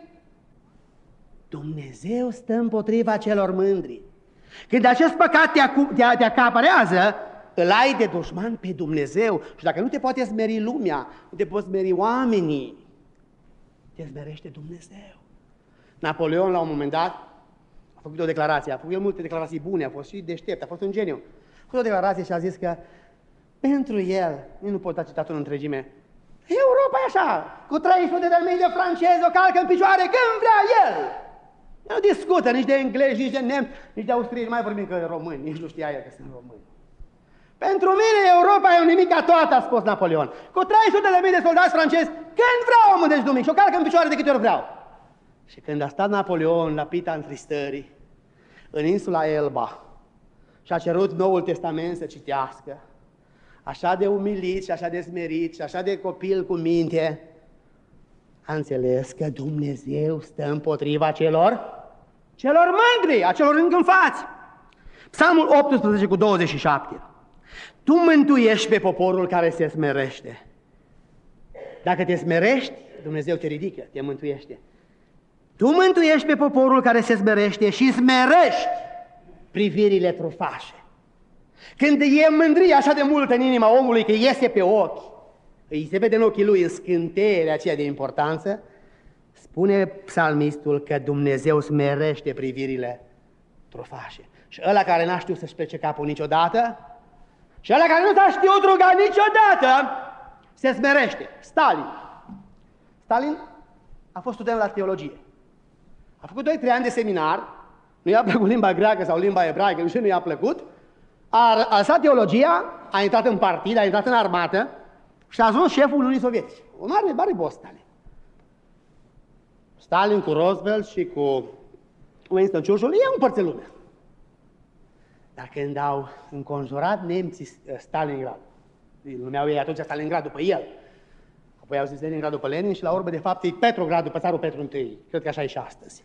Dumnezeu stă împotriva celor mândri. Când acest păcat te, te, te acaparează, îl ai de dușman pe Dumnezeu. Și dacă nu te poate smeri lumea, nu te poți smeri oamenii, te smerește Dumnezeu. Napoleon, la un moment dat, a făcut o declarație, a făcut el multe declarații bune, a fost și deștept, a fost un geniu. A făcut o declarație și a zis că pentru el, nu pot da citatul în întregime, Europa e așa, cu trei sute de mii de francezi o calcă în picioare când vrea el. Nu discută nici de englezi, nici de nemți, nici de austrieci, nu mai vorbim că români, nici nu știa el că sunt români. Pentru mine Europa e un nimic ca toată, a spus Napoleon. Cu trei sute de mii de soldați francezi, când vreau omul deci dumic și o calcă în picioare de câte ori vreau. Și când a stat Napoleon la pita întristării, în insula Elba, și a cerut Noul Testament să citească, așa de umilit și așa de smerit și așa de copil cu minte, a înțeles că Dumnezeu stă împotriva celor, celor mândri, a celor încânfați. Psalmul optsprezece cu douăzeci și șapte. Tu mântuiești pe poporul care se smerește. Dacă te smerești, Dumnezeu te ridică, te mântuiește. Tu mântuiești pe poporul care se smerește și smerești privirile trufașe. Când e mândrie așa de mult în inima omului că iese pe ochi, îi se vede în ochii lui în scânteierea aceea de importanță, spune psalmistul că Dumnezeu smerește privirile trufașe. Și ăla care n-a știut să-și plece capul niciodată, și ăla care nu s-a știut ruga niciodată, se smerește. Stalin. Stalin a fost student la teologie. A făcut doi trei ani de seminar, nu i-a plăcut limba greacă sau limba ebraică, nu știu, nu i-a plăcut, a, a lăsat teologia, a intrat în partid, a intrat în armată și a ajuns șeful Uniunii Sovietice. Un mare, mare boss Stalin. Stalin cu Roosevelt și cu Winston Churchill i-au împărțit lumea. Dar când au înconjurat nemții Stalingrad, îl numeau ei atunci Stalingrad după el, apoi au zis Leningrad după Lenin și la urmă de fapt e Petrograd după țarul Petru întâi. Cred că așa e și astăzi.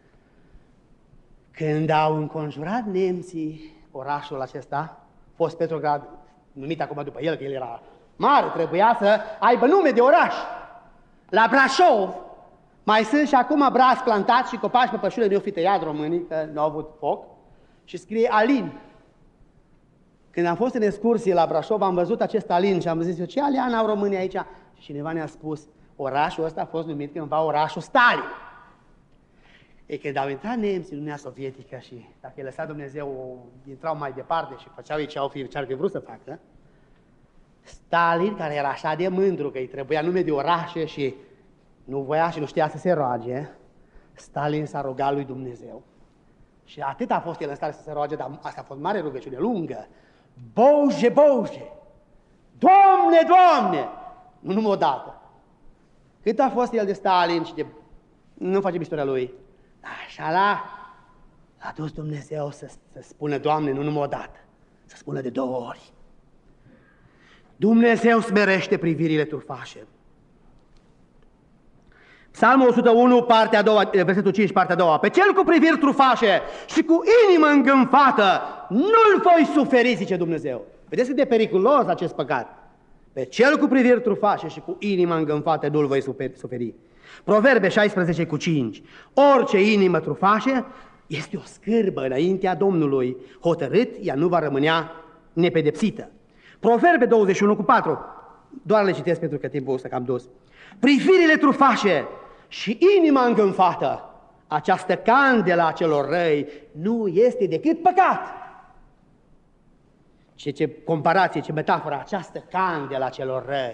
Când au înconjurat nemții orașul acesta, a fost Petrograd, numit acum după el, că el era mare, trebuia să aibă nume de oraș. La Brașov mai sunt și acum brazi plantați și copaci pe pășune, nu i-o fi tăiat românii, că nu au avut foc, și scrie Alin. Când am fost în excursie la Brașov, am văzut acest Alin și am zis eu, ce Alian au românii aici? Și cineva ne-a spus, orașul ăsta a fost numit cândva orașul Stalin. E când au intrat nemții în Uniunea Sovietică și dacă i-a lăsat Dumnezeu, intrau mai departe și făceau ei ce au fi, ce ar fi vrut să facă, Stalin, care era așa de mândru că îi trebuia nume de orașe și nu voia și nu știa să se roage, Stalin s-a rugat lui Dumnezeu. Și atât a fost el în stare să se roage, dar asta a fost mare rugăciune lungă. Bože, Bože! Doamne, Doamne! Nu numai odată. Cât a fost el de Stalin și de... Nu facem istoria lui. Așa la... A dus Dumnezeu să, să spună Doamne, nu numai odată. Să spună de două ori. Dumnezeu smerește privirile trufașe. Psalmul o sută unu, partea a doua, versetul cinci, partea a doua. Pe cel cu priviri trufașe și cu inimă îngânfată nu-l voi suferi, zice Dumnezeu. Vedeți cât de periculos acest păcat. Pe cel cu priviri trufașe și cu inima îngânfată nu-l voi suferi. Proverbe șaisprezece cu cinci. Orice inimă trufașe este o scârbă înaintea Domnului. Hotărât, ea nu va rămânea nepedepsită. Proverbe douăzeci și unu cu patru. Doar le citesc pentru că timpul ăsta cam dus. Privirile trufașe și inima îngânfată, această candelă a celor răi nu este decât păcat. Ce, ce comparație, ce metaforă, această candelă a celor răi.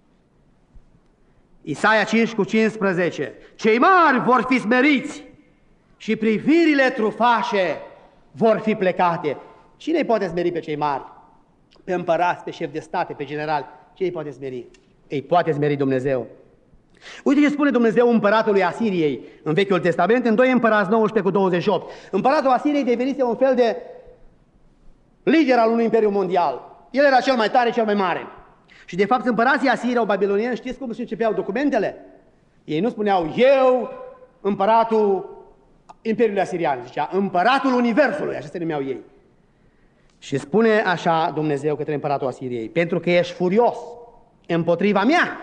Isaia cinci cu cincisprezece. Cei mari vor fi smeriți și privirile trufașe vor fi plecate. Cine îi poate smeri pe cei mari? Pe împărați, pe șef de state, pe generali. Cine îi poate smeri? Îi poate smeri Dumnezeu. Uite ce spune Dumnezeu împăratului Asiriei în Vechiul Testament, în doi Împărați nouăsprezece cu douăzeci și opt. Împăratul Asiriei devenise un fel de lider al unui imperiu mondial. El era cel mai tare, cel mai mare. Și de fapt împărații Asiriei au babilonieni, știți cum se începeau documentele? Ei nu spuneau eu, împăratul Imperiului Asirian, zicea împăratul Universului, așa se numeau ei. Și spune așa Dumnezeu către împăratul Asiriei: pentru că ești furios împotriva mea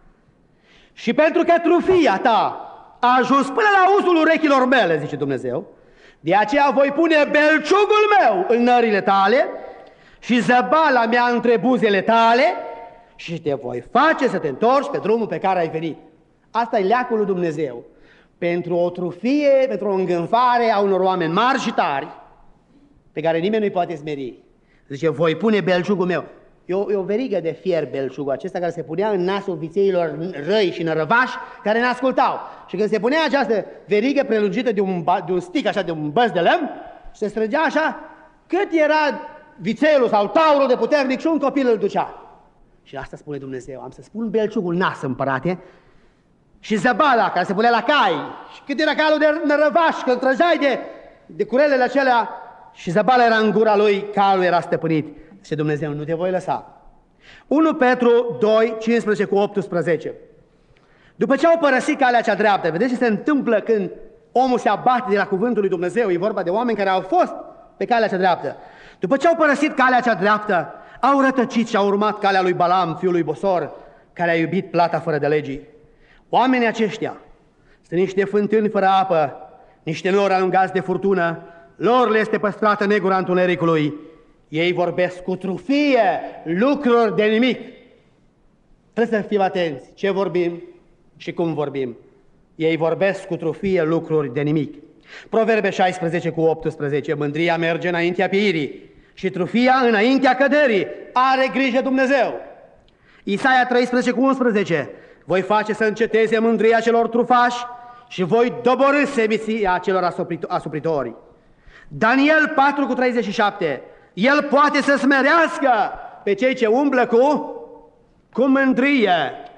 și pentru că trufia ta a ajuns până la uzul urechilor mele, zice Dumnezeu, de aceea voi pune belciugul meu în nările tale și zăbala mea între buzele tale și te voi face să te întorci pe drumul pe care ai venit. Asta e leacul lui Dumnezeu. Pentru o trufie, pentru o îngânfare a unor oameni mari și tari, pe care nimeni nu-i poate smeri. Zice, voi pune belciugul meu. E o, e o verigă de fier belciugul acesta care se punea în nasul vițeilor răi și nărăvași care ne ascultau. Și când se punea această verigă prelungită de un, de un stic, așa, de un băț de lemn, se strângea așa, cât era vițelul sau taurul de puternic și un copil îl ducea. Și asta spune Dumnezeu, am să spun belciugul nas, împărate, și zăbala care se punea la cai, și cât era calul de nărăvaș, când trăgeai de, de curelele acelea, și zăbala era în gura lui, calul era stăpânit. Și Dumnezeu, nu te voi lăsa. unu Petru doi, cincisprezece cu optsprezece. După ce au părăsit calea cea dreaptă, vedeți ce se întâmplă când omul se abate de la cuvântul lui Dumnezeu, e vorba de oameni care au fost pe calea cea dreaptă. După ce au părăsit calea cea dreaptă, au rătăcit și au urmat calea lui Balam, fiul lui Bosor, care a iubit plata fără de legii. Oamenii aceștia sunt niște fântâni fără apă, niște nori alungați de furtună, lor le este păstrată negura întunericului. Ei vorbesc cu trufie lucruri de nimic. Trebuie să fim atenți ce vorbim și cum vorbim. Ei vorbesc cu trufie lucruri de nimic. Proverbe șaisprezece cu optsprezece. Mândria merge înaintea pieirii și trufia înaintea căderii. Are grijă Dumnezeu. Isaia treisprezece cu unsprezece. Voi face să înceteze mândria celor trufași și voi doborî seminția celor asupritori. Daniel patru cu treizeci și șapte. El poate să smerească pe cei ce umblă cu, cu mândrie.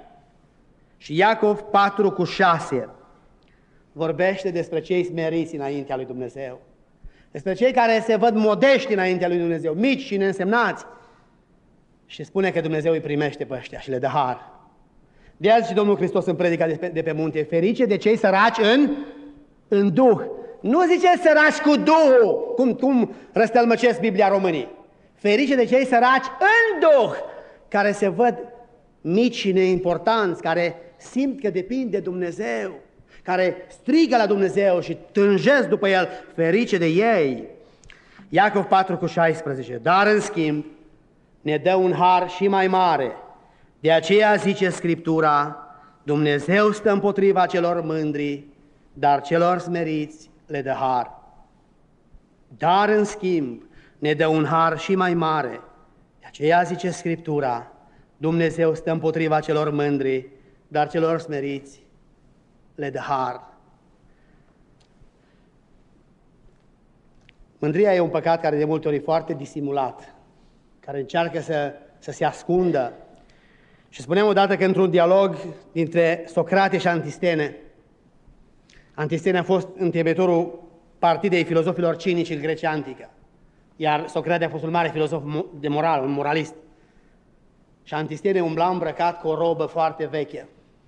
Și Iacov patru cu șase vorbește despre cei smeriți înaintea lui Dumnezeu, despre cei care se văd modești înaintea lui Dumnezeu, mici și neînsemnați, și spune că Dumnezeu îi primește pe ăștia și le dă har. De azi și Domnul Hristos în predica de pe, de pe munte: ferice de cei săraci în, în Duh. Nu zice săraci cu Duhul, cum, cum răstălmăcesc Biblia românii. Ferice de cei săraci în Duh, care se văd mici și neimportanți, care simt că depind de Dumnezeu, care strigă la Dumnezeu și tânjesc după El. Ferice de ei. Iacov patru cu șaisprezece. Dar în schimb ne dă un har și mai mare. De aceea zice Scriptura: Dumnezeu stă împotriva celor mândri, dar celor smeriți le dă har. Dar, în schimb, ne dă un har și mai mare. De aceea zice Scriptura, Dumnezeu stă împotriva celor mândri, dar celor smeriți le dă har. Mândria e un păcat care de multe ori e foarte disimulat, care încearcă să, să se ascundă. Și spuneam odată că într-un dialog dintre Socrate și Antistene, Antistene a fost întemeitorul partidei filozofilor cinici în Grecia Antică, iar Socrate a fost un mare filozof de moral, un moralist. Și Antistene umbla îmbrăcat cu o robă foarte veche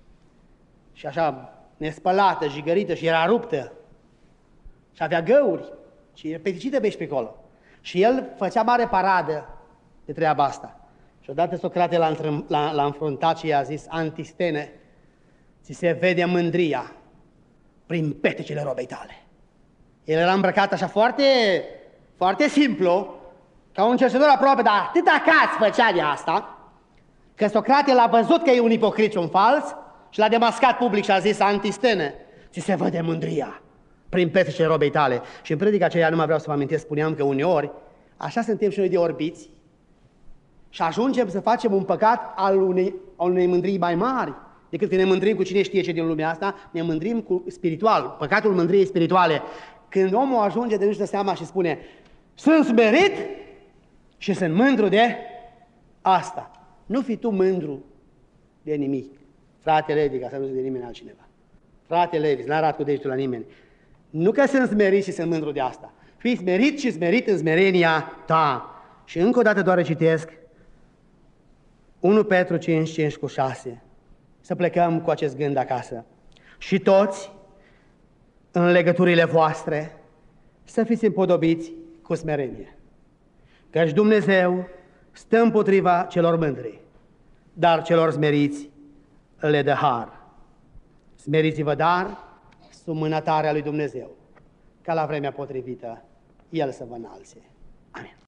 și așa nespălată, jigărită și era ruptă și avea găuri și era peticită pe aici pe acolo. Și el făcea mare paradă de treaba asta. Și odată Socrate l-a, l-a, l-a înfruntat și i-a zis, Antistene, ți se vede mândria prin petecele robei tale. El era îmbrăcat așa foarte, foarte simplu, ca un cercetător aproape, dar atâta cați făcea de asta, că Socrate l-a văzut că e un ipocrit și un fals și l-a demascat public și a zis, Antistene, ți se vede mândria prin petecele robei tale. Și în predica aceea, nu mai vreau să vă amintesc, spuneam că uneori, așa suntem și noi de orbiți, și ajungem să facem un păcat al unei, al unei mândrii mai mari decât când ne mândrim cu cine știe ce din lumea asta, ne mândrim cu spiritual, păcatul mândriei spirituale. Când omul ajunge de nu-și dă seama și spune, sunt smerit și sunt mândru de asta. Nu fi tu mândru de nimic. Frate Levi, ca să nu zic de nimeni altcineva. Frate Levi, n-a arat cu degetul la nimeni. Nu că sunt smerit și sunt mândru de asta. Fii smerit și smerit în smerenia ta. Și încă o dată doar citesc unu Petru cinci, cinci cu șase. Să plecăm cu acest gând acasă. Și toți, în legăturile voastre, să fiți împodobiți cu smerenie. Căci Dumnezeu stă împotriva celor mândri, dar celor smeriți le dă har. Smeriți-vă, dar, sub mâna tare a lui Dumnezeu, ca la vremea potrivită El să vă înalțe. Amin.